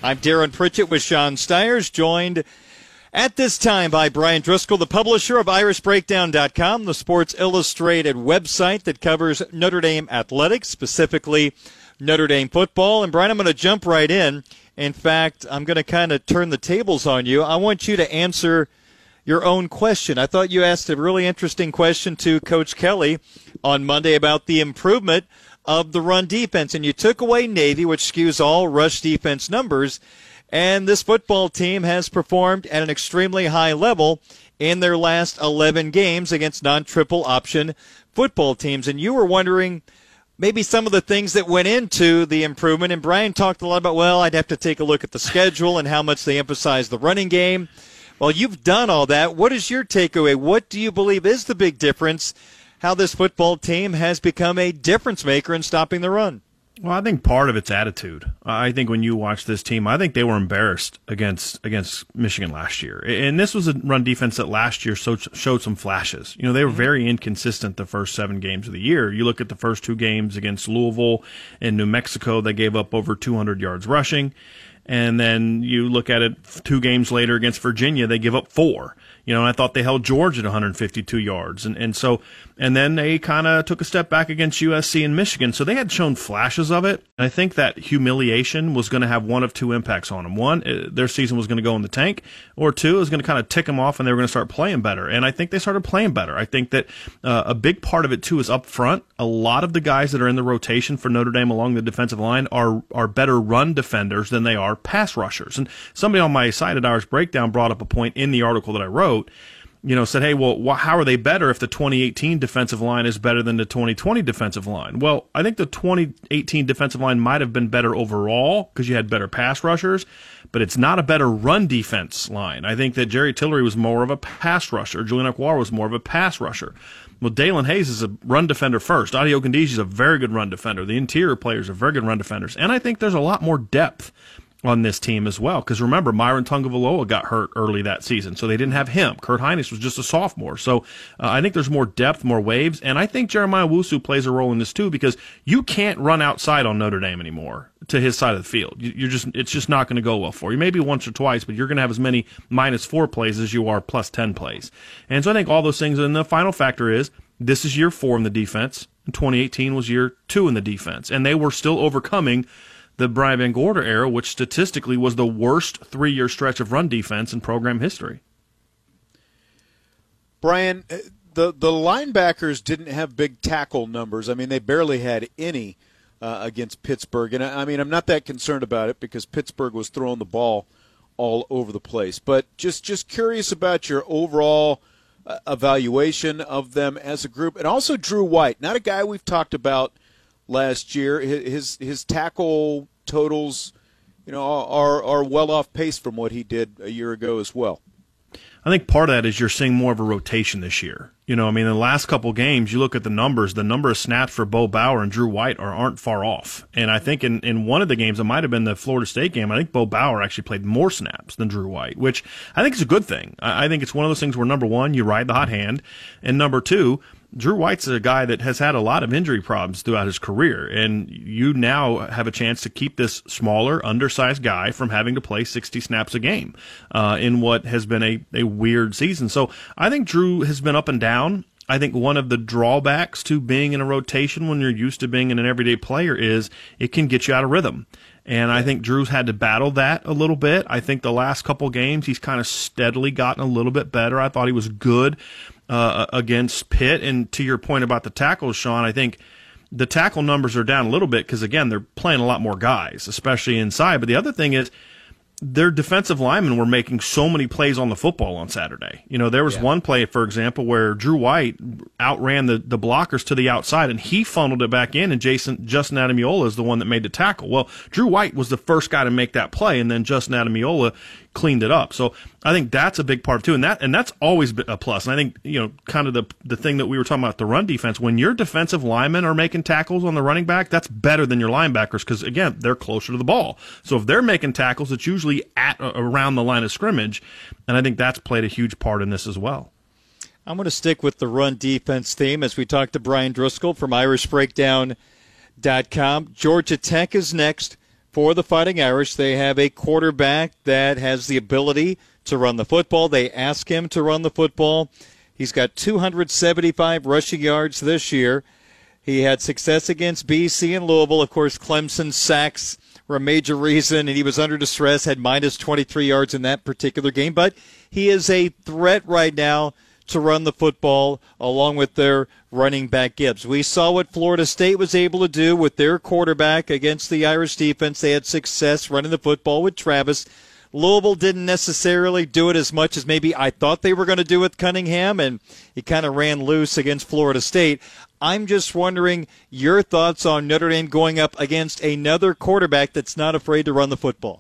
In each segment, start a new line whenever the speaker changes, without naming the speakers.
I'm Darren Pritchett with Sean Stiers, joined at this time by Brian Driscoll, the publisher of IrishBreakdown.com, the Sports Illustrated website that covers Notre Dame athletics, specifically Notre Dame football. And Brian, I'm going to jump right in. In fact, I'm going to kind of turn the tables on you. I want you to answer your own question. I thought you asked a really interesting question to Coach Kelly on Monday about the improvement of the run defense. And you took away Navy, which skews all rush defense numbers. And this football team has performed at an extremely high level in their last 11 games against non-triple option football teams. And you were wondering maybe some of the things that went into the improvement. And Brian talked a lot about, well, I'd have to take a look at the schedule and how much they emphasize the running game. Well, you've done all that. What is your takeaway? What do you believe is the big difference, how this football team has become a difference maker in stopping the run?
Well, I think part of it's attitude. I think when you watch this team, I think they were embarrassed against Michigan last year. And this was a run defense that last year showed some flashes. You know, they were very inconsistent the first 7 games of the year. You look at the first 2 games against Louisville and New Mexico, they gave up over 200 yards rushing. And then you look at it 2 games later against Virginia, they give up 4. You know, and I thought they held Georgia at 152 yards. And then they kind of took a step back against USC and Michigan. So they had shown flashes of it. I think that humiliation was going to have one of 2 impacts on them. One, their season was going to go in the tank, or 2, it was going to kind of tick them off and they were going to start playing better. And I think they started playing better. I think that a big part of it, too, is up front. A lot of the guys that are in the rotation for Notre Dame along the defensive line are better run defenders than they are pass rushers. And somebody on my site at Irish Breakdown brought up a point in the article that I wrote, said, hey, well, how are they better if the 2018 defensive line is better than the 2020 defensive line? Well, I think the 2018 defensive line might have been better overall because you had better pass rushers, but it's not a better run defense line. I think that Jerry Tillery was more of a pass rusher. Julian Ekwar was more of a pass rusher. Well, Dalen Hayes is a run defender first. Adi Ogundeji is a very good run defender. The interior players are very good run defenders. And I think there's a lot more depth on this team as well. Because remember, Myron Tungavaloa got hurt early that season, so they didn't have him. Kurt Hinish was just a sophomore. So I think there's more depth, more waves, and I think Jeremiah Wusu plays a role in this too, because you can't run outside on Notre Dame anymore to his side of the field. It's just not going to go well for you. Maybe once or twice, but you're going to have as many -4 plays as you are +10 plays. And so I think all those things, and the final factor is this is year 4 in the defense, and 2018 was year 2 in the defense, and they were still overcoming the Brian Van Gorder era, which statistically was the worst 3-year stretch of run defense in program history.
Brian, the linebackers didn't have big tackle numbers. I mean, they barely had any against Pittsburgh. And, I mean, I'm not that concerned about it because Pittsburgh was throwing the ball all over the place. But just curious about your overall evaluation of them as a group. And also Drew White, not a guy we've talked about last year. His tackle totals, are well off pace from what he did a year ago as well.
I think part of that is you're seeing more of a rotation this year. In the last couple games, you look at the numbers, the number of snaps for Bo Bauer and Drew White aren't far off. And I think in one of the games, it might have been the Florida State game, I think Bo Bauer actually played more snaps than Drew White, which I think is a good thing. I think it's one of those things where, number one, you ride the hot hand, and number two, Drew White's a guy that has had a lot of injury problems throughout his career, and you now have a chance to keep this smaller, undersized guy from having to play 60 snaps a game in what has been a weird season. So I think Drew has been up and down. I think one of the drawbacks to being in a rotation when you're used to being an everyday player is it can get you out of rhythm. And I think Drew's had to battle that a little bit. I think the last couple games he's kind of steadily gotten a little bit better. I thought he was good against Pitt. And to your point about the tackles, Sean, I think the tackle numbers are down a little bit because, again, they're playing a lot more guys, especially inside. But the other thing is their defensive linemen were making so many plays on the football on Saturday. There was one play, for example, where Drew White outran the blockers to the outside, and he funneled it back in, and Justin Adamiola is the one that made the tackle. Well, Drew White was the first guy to make that play, and then Justin Adamiola cleaned it up. So I think that's a big part too, and that's always been a plus. And I think kind of the thing that we were talking about, the run defense, when your defensive linemen are making tackles on the running back, that's better than your linebackers because, again, they're closer to the ball. So if they're making tackles, it's usually around the line of scrimmage, and I think that's played a huge part in this as well.
I'm going to stick with the run defense theme as we talk to Brian Driscoll from IrishBreakdown.com. Georgia Tech is next for the Fighting Irish. They have a quarterback that has the ability to run the football. They ask him to run the football. He's got 275 rushing yards this year. He had success against BC and Louisville. Of course, Clemson's sacks were a major reason, and he was under distress, had minus 23 yards in that particular game. But he is a threat right now to run the football along with their running back Gibbs. We saw what Florida State was able to do with their quarterback against the Irish defense. They had success running the football with Travis. Louisville didn't necessarily do it as much as maybe I thought they were going to do with Cunningham, and he kind of ran loose against Florida State. I'm just wondering your thoughts on Notre Dame going up against another quarterback that's not afraid to run the football.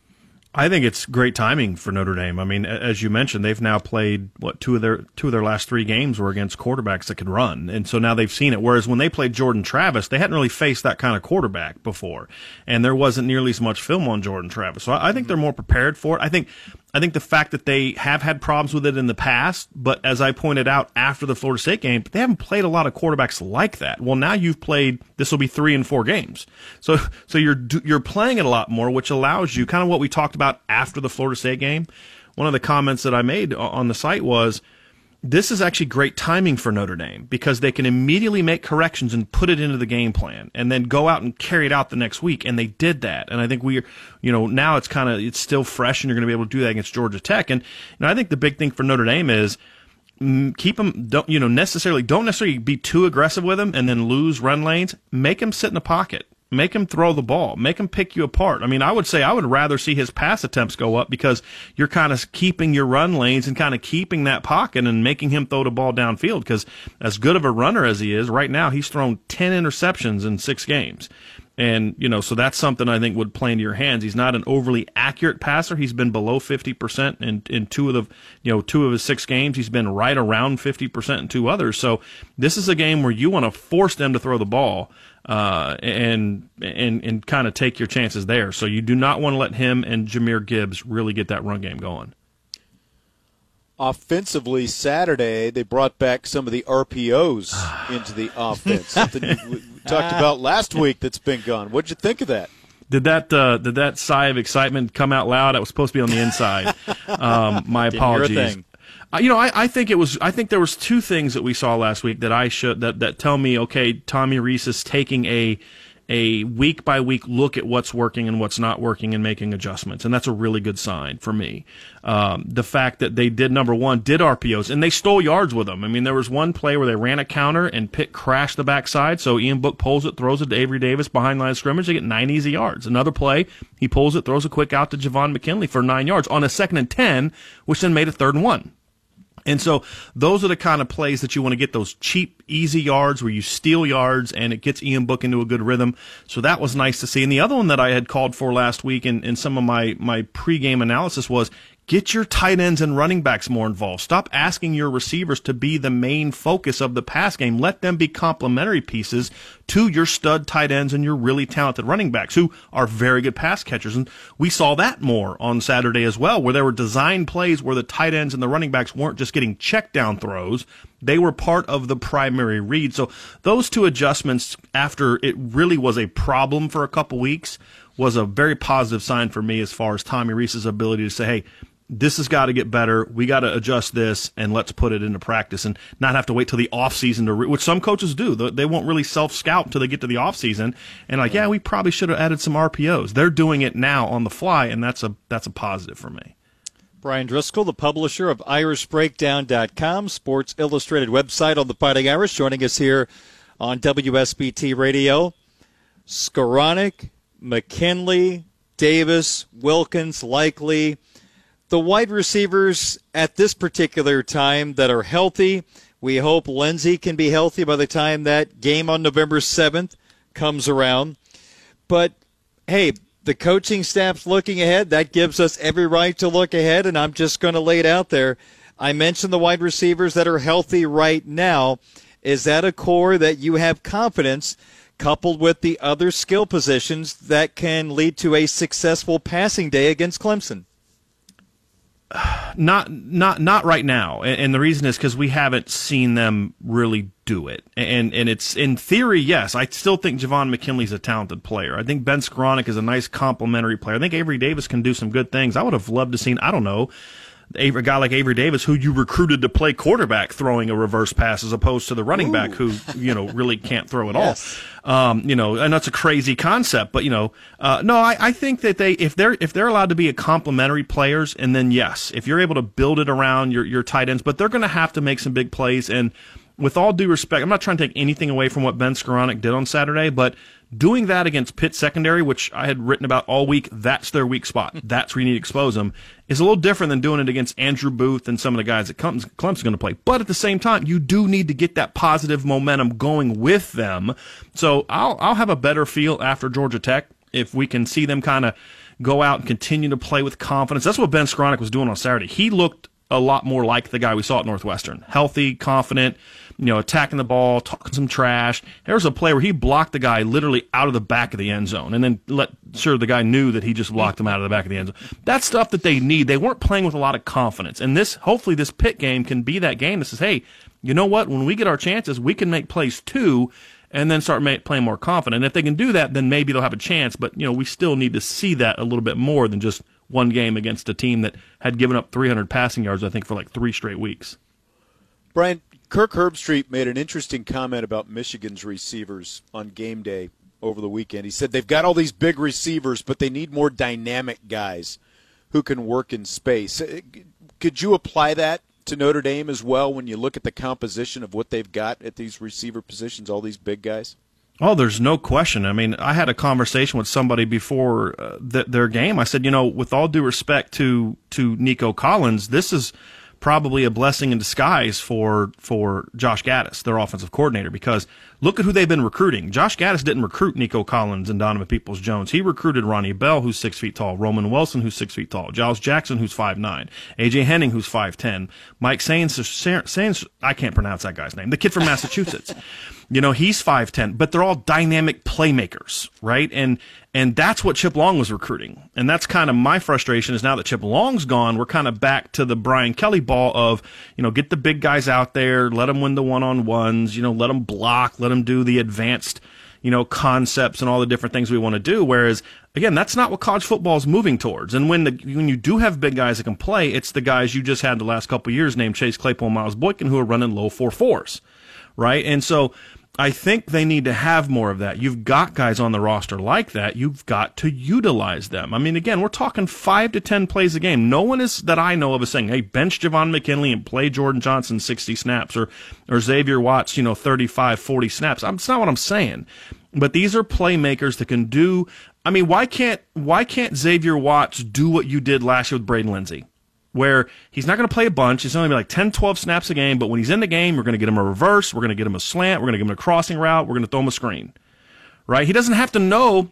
I think it's great timing for Notre Dame. I mean, as you mentioned, they've now played two of their last 3 games were against quarterbacks that could run, and so now they've seen it. Whereas when they played Jordan Travis, they hadn't really faced that kind of quarterback before, and there wasn't nearly as much film on Jordan Travis. So I think they're more prepared for it. I think the fact that they have had problems with it in the past, but as I pointed out after the Florida State game, they haven't played a lot of quarterbacks like that. Well, now you've played. This will be 3 and 4 games, so you're playing it a lot more, which allows you kind of what we talked about after the Florida State game. One of the comments that I made on the site was, this is actually great timing for Notre Dame because they can immediately make corrections and put it into the game plan and then go out and carry it out the next week. And they did that. And I think now it's still fresh and you're going to be able to do that against Georgia Tech. And I think the big thing for Notre Dame is keep them, don't necessarily be too aggressive with them and then lose run lanes. Make them sit in the pocket. Make him throw the ball. Make him pick you apart. I mean, I would say I would rather see his pass attempts go up because you're kind of keeping your run lanes and kind of keeping that pocket and making him throw the ball downfield because as good of a runner as he is, right now he's thrown 10 interceptions in 6 games. And, so that's something I think would play into your hands. He's not an overly accurate passer. He's been below 50% in 2 of his 6 games. He's been right around 50% in 2 others. So this is a game where you want to force them to throw the ball. And kind of take your chances there. So you do not want to let him and Jahmyr Gibbs really get that run game going.
Offensively, Saturday, they brought back some of the RPOs into the offense, something we talked about last week that's been gone. What'd you think of that?
Did that sigh of excitement come out loud? I was supposed to be on the inside. My apologies. I think there was 2 things that we saw last week that tell me, okay, Tommy Rees is taking a week by week look at what's working and what's not working and making adjustments, and that's a really good sign for me. The fact that they did RPOs and they stole yards with them. I mean, there was one play where they ran a counter and Pitt crashed the backside, so Ian Book pulls it, throws it to Avery Davis behind line of scrimmage. They get 9 easy yards. Another play, he pulls it, throws a quick out to Javon McKinley for 9 yards on a 2nd and 10, which then made a 3rd and 1. And so those are the kind of plays that you want to get, those cheap, easy yards where you steal yards and it gets Ian Book into a good rhythm. So that was nice to see. And the other one that I had called for last week in some of my pregame analysis was get your tight ends and running backs more involved. Stop asking your receivers to be the main focus of the pass game. Let them be complementary pieces to your stud tight ends and your really talented running backs who are very good pass catchers. And we saw that more on Saturday as well, where there were design plays where the tight ends and the running backs weren't just getting check down throws. They were part of the primary read. So those 2 adjustments, after it really was a problem for a couple weeks, was a very positive sign for me as far as Tommy Rees's ability to say, hey, this has got to get better. We got to adjust this, and let's put it into practice and not have to wait till the offseason which some coaches do. They won't really self-scout until they get to the offseason and we probably should have added some RPOs. They're doing it now on the fly, and that's a positive for me.
Brian Driscoll, the publisher of IrishBreakdown.com, Sports Illustrated website on the Fighting Irish, joining us here on WSBT Radio. Skowronek, McKinley, Davis, Wilkins, Likely, the wide receivers at this particular time that are healthy. We hope Lindsey can be healthy by the time that game on November 7th comes around. But, hey, the coaching staff's looking ahead. That gives us every right to look ahead, and I'm just going to lay it out there. I mentioned the wide receivers that are healthy right now. Is that a core that you have confidence, coupled with the other skill positions, that can lead to a successful passing day against Clemson?
Not right now, and the reason is because we haven't seen them really do it. And it's in theory, yes, I still think Javon McKinley's a talented player. I think Ben Skoranek is a nice complementary player. I think Avery Davis can do some good things. I would have loved to seen, I don't know, a guy like Avery Davis, who you recruited to play quarterback, throwing a reverse pass as opposed to the running back who, really can't throw at all. And that's a crazy concept, but I think that if they're allowed to be a complementary players, and then yes, if you're able to build it around your tight ends, but they're going to have to make some big plays. And with all due respect, I'm not trying to take anything away from what Ben Skoranek did on Saturday, but doing that against Pitt secondary, which I had written about all week, that's their weak spot. That's where you need to expose them, is a little different than doing it against Andrew Booth and some of the guys that Clemson's going to play. But at the same time, you do need to get that positive momentum going with them. So I'll have a better feel after Georgia Tech if we can see them kind of go out and continue to play with confidence. That's what Ben Skoranek was doing on Saturday. He looked a lot more like the guy we saw at Northwestern. Healthy, confident, attacking the ball, talking some trash. There was a play where he blocked the guy literally out of the back of the end zone and then the guy knew that he just blocked him out of the back of the end zone. That's stuff that they need. They weren't playing with a lot of confidence. And hopefully this Pitt game can be that game that says, hey, you know what? When we get our chances, we can make plays too, and then start playing more confident. And if they can do that, then maybe they'll have a chance. But, we still need to see that a little bit more than just one game against a team that had given up 300 passing yards, I think, for like 3 straight weeks.
Brian, Kirk Herbstreit made an interesting comment about Michigan's receivers on game day over the weekend. He said they've got all these big receivers, but they need more dynamic guys who can work in space. Could you apply that to Notre Dame as well when you look at the composition of what they've got at these receiver positions, all these big guys?
Oh, there's no question. I mean, I had a conversation with somebody before their game. I said, with all due respect to Nico Collins, this is probably a blessing in disguise for Josh Gaddis, their offensive coordinator, because look at who they've been recruiting. Josh Gaddis didn't recruit Nico Collins and Donovan Peoples-Jones. He recruited Ronnie Bell, who's 6 feet tall, Roman Wilson, who's 6 feet tall, Giles Jackson, who's 5'9", A.J. Henning, who's 5'10", Mike Sains, I can't pronounce that guy's name, the kid from Massachusetts. He's 5'10", but they're all dynamic playmakers, right? And that's what Chip Long was recruiting. And that's kind of my frustration is now that Chip Long's gone, we're kind of back to the Brian Kelly ball of, get the big guys out there, let them win the one-on-ones, let them block, let them do the advanced, concepts and all the different things we want to do. Whereas, again, that's not what college football is moving towards. And when you do have big guys that can play, it's the guys you just had the last couple of years named Chase Claypool and Miles Boykin who are running low 4.4s, right? And so I think they need to have more of that. You've got guys on the roster like that. You've got to utilize them. I mean, again, we're talking 5 to 10 plays a game. No one is that I know of is saying, hey, bench Javon McKinley and play Jordan Johnson 60 snaps or Xavier Watts, 35, 40 snaps. That's not what I'm saying. But these are playmakers that can do. I mean, why can't Xavier Watts do what you did last year with Braden Lindsey? Where he's not going to play a bunch. He's only like 10, 12 snaps a game, but when he's in the game, we're going to get him a reverse, we're going to get him a slant, we're going to give him a crossing route, we're going to throw him a screen. Right? He doesn't have to know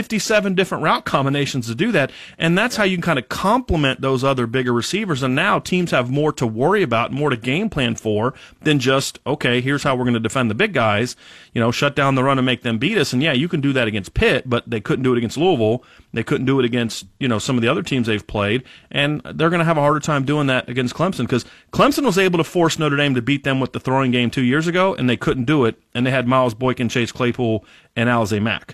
57 different route combinations to do that, and that's how you can kind of complement those other bigger receivers, and now teams have more to worry about, more to game plan for than just, okay, here's how we're going to defend the big guys, shut down the run and make them beat us, and yeah, you can do that against Pitt, but they couldn't do it against Louisville, they couldn't do it against, some of the other teams they've played, and they're going to have a harder time doing that against Clemson, because Clemson was able to force Notre Dame to beat them with the throwing game 2 years ago, and they couldn't do it, and they had Miles Boykin, Chase Claypool, and Alize Mack.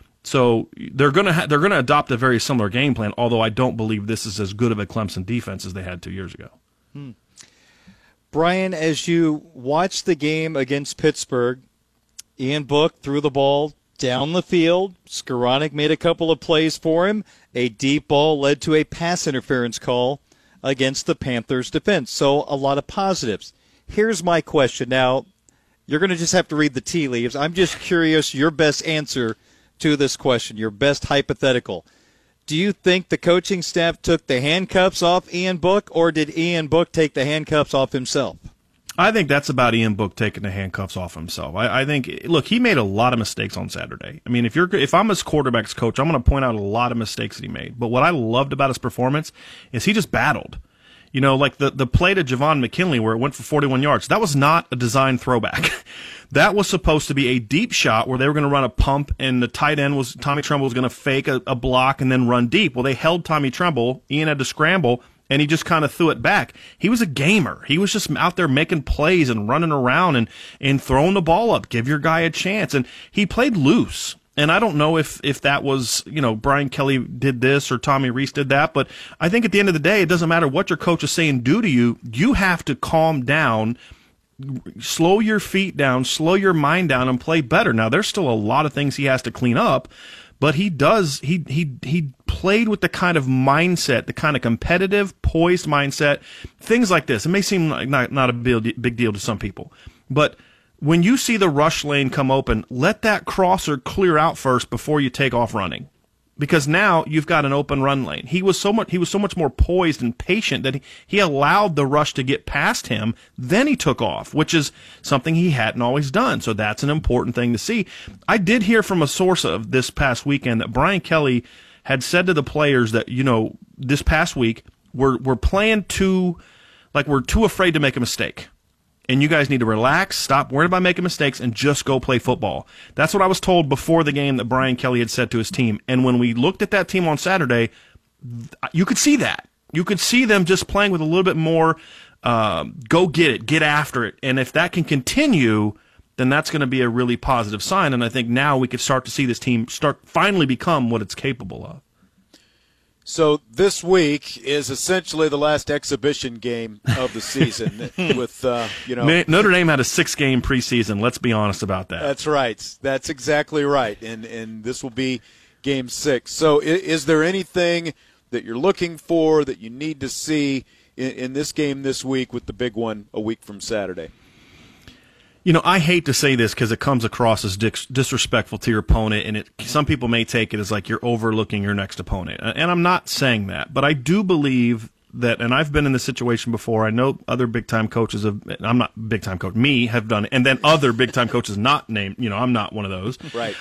So they're gonna adopt a very similar game plan, although I don't believe this is as good of a Clemson defense as they had 2 years ago.
Brian, as you watch the game against Pittsburgh, Ian Book threw the ball down the field. Skoranek made a couple of plays for him. A deep ball led to a pass interference call against the Panthers' defense. So a lot of positives. Here's my question. Now, you're going to just have to read the tea leaves. I'm just curious your best answer to this question, your best hypothetical. Do you think the coaching staff took the handcuffs off Ian Book, or did Ian Book take the handcuffs off himself?
I think that's about Ian Book taking the handcuffs off himself. I think, look, he made a lot of mistakes on Saturday. I mean, if I'm his quarterback's coach, I'm going to point out a lot of mistakes that he made. But what I loved about his performance is he just battled. Like the play to Javon McKinley where it went for 41 yards, that was not a design throwback. That was supposed to be a deep shot where they were going to run a pump, and the tight end Tommy Tremble was going to fake a block and then run deep. Well, they held Tommy Tremble. Ian had to scramble, and he just kind of threw it back. He was a gamer. He was just out there making plays and running around and throwing the ball up. Give your guy a chance. And he played loose. And I don't know if that was, Brian Kelly did this or Tommy Rees did that, but I think at the end of the day, it doesn't matter what your coach is saying do to you. You have to calm down, slow your feet down, slow your mind down, and play better. Now, there's still a lot of things he has to clean up, but he played with the kind of mindset, the kind of competitive, poised mindset, things like this. It may seem like not a big deal to some people, but when you see the rush lane come open, let that crosser clear out first before you take off running, because now you've got an open run lane. He was so much more poised and patient that he allowed the rush to get past him. Then he took off, which is something he hadn't always done. So that's an important thing to see. I did hear from a source of this past weekend that Brian Kelly had said to the players that, this past week we're playing we're too afraid to make a mistake. And you guys need to relax, stop worrying about making mistakes, and just go play football. That's what I was told before the game that Brian Kelly had said to his team. And when we looked at that team on Saturday, you could see that. You could see them just playing with a little bit more go get it, get after it. And if that can continue, then that's going to be a really positive sign. And I think now we could start to see this team finally become what it's capable of.
So this week is essentially the last exhibition game of the season. With
Notre Dame had a 6-game preseason. Let's be honest about that.
That's right. That's exactly right. And this will be game 6. So is there anything that you're looking for that you need to see in this game this week with the big one a week from Saturday?
I hate to say this because it comes across as disrespectful to your opponent, and some people may take it as like you're overlooking your next opponent. And I'm not saying that, but I do believe that, and I've been in this situation before. I know other big-time coaches I'm not big-time coach, have done it, and then other big-time coaches not named, I'm not one of those.
Right.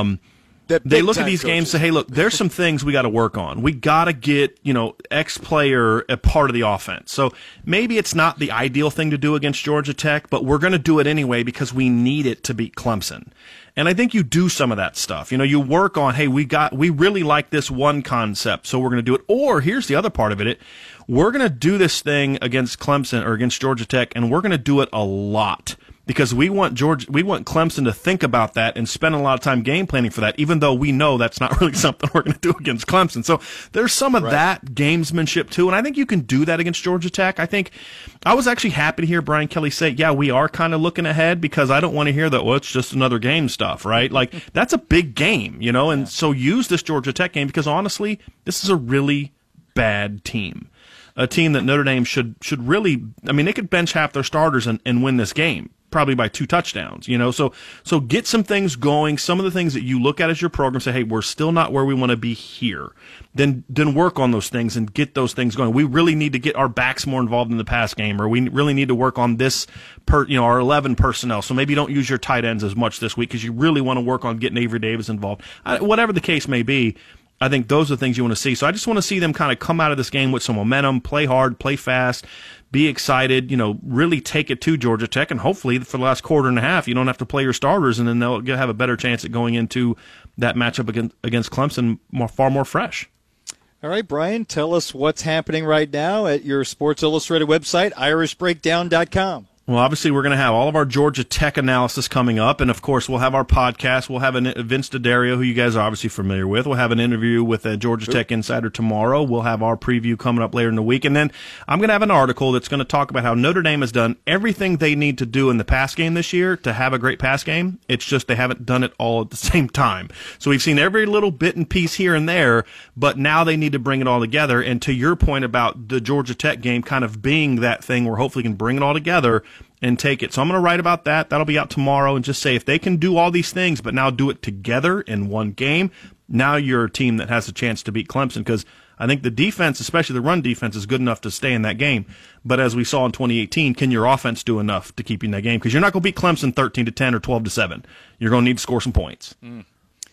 They look at these games and say, hey, look, there's some things we got to work on. We got to get, X player a part of the offense. So maybe it's not the ideal thing to do against Georgia Tech, but we're going to do it anyway because we need it to beat Clemson. And I think you do some of that stuff. You work on, hey, we really like this one concept, so we're going to do it. Or here's the other part of it. We're going to do this thing against Clemson or against Georgia Tech, and we're going to do it a lot. Because we want Clemson to think about that and spend a lot of time game planning for that, even though we know that's not really something we're going to do against Clemson. So there's some of that gamesmanship too, and I think you can do that against Georgia Tech. I think I was actually happy to hear Brian Kelly say, yeah, we are kind of looking ahead, because I don't want to hear that, well, it's just another game stuff, right? Like, that's a big game, and so use this Georgia Tech game, because honestly, this is a really bad team. A team that Notre Dame should really, they could bench half their starters and win this game, probably by 2 touchdowns, So get some things going, some of the things that you look at as your program, say, hey, we're still not where we want to be here. Then work on those things and get those things going. We really need to get our backs more involved in the pass game, or we really need to work on this, our 11 personnel. So maybe don't use your tight ends as much this week because you really want to work on getting Avery Davis involved. Whatever the case may be, I think those are the things you want to see. So I just want to see them kind of come out of this game with some momentum, play hard, play fast, be excited, really take it to Georgia Tech, and hopefully for the last quarter and a half, you don't have to play your starters, and then they'll have a better chance at going into that matchup against Clemson far more fresh.
All right, Brian, tell us what's happening right now at your Sports Illustrated website, irishbreakdown.com.
Well, obviously, we're going to have all of our Georgia Tech analysis coming up, and of course, we'll have our podcast. We'll have Vince D'Addario, who you guys are obviously familiar with. We'll have an interview with a Georgia Tech insider tomorrow. We'll have our preview coming up later in the week, and then I'm going to have an article that's going to talk about how Notre Dame has done everything they need to do in the pass game this year to have a great pass game. It's just they haven't done it all at the same time. So we've seen every little bit and piece here and there, but now they need to bring it all together. And to your point about the Georgia Tech game kind of being that thing where hopefully can bring it all together and take it. So I'm going to write about that. That'll be out tomorrow, and just say if they can do all these things but now do it together in one game, now you're a team that has a chance to beat Clemson, because I think the defense, especially the run defense, is good enough to stay in that game. But as we saw in 2018, can your offense do enough to keep you in that game? Because you're not going to beat Clemson 13-10 or 12-7. You're going to need to score some points.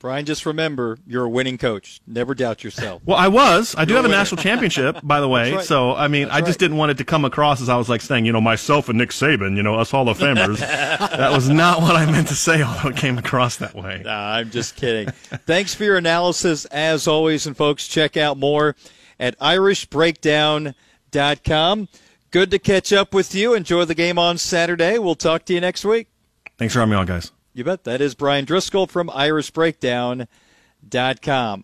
Brian, just remember, you're a winning coach. Never doubt yourself.
Well, I was. I do have a national championship, by the way.
Right.
So, I mean, I just didn't want it to come across as I was like saying, myself and Nick Saban, us Hall of Famers. That was not what I meant to say, although it came across that way.
Nah, I'm just kidding. Thanks for your analysis, as always. And, folks, check out more at irishbreakdown.com. Good to catch up with you. Enjoy the game on Saturday. We'll talk to you next week.
Thanks for having me on, guys.
You bet. That is Brian Driscoll from irishbreakdown.com.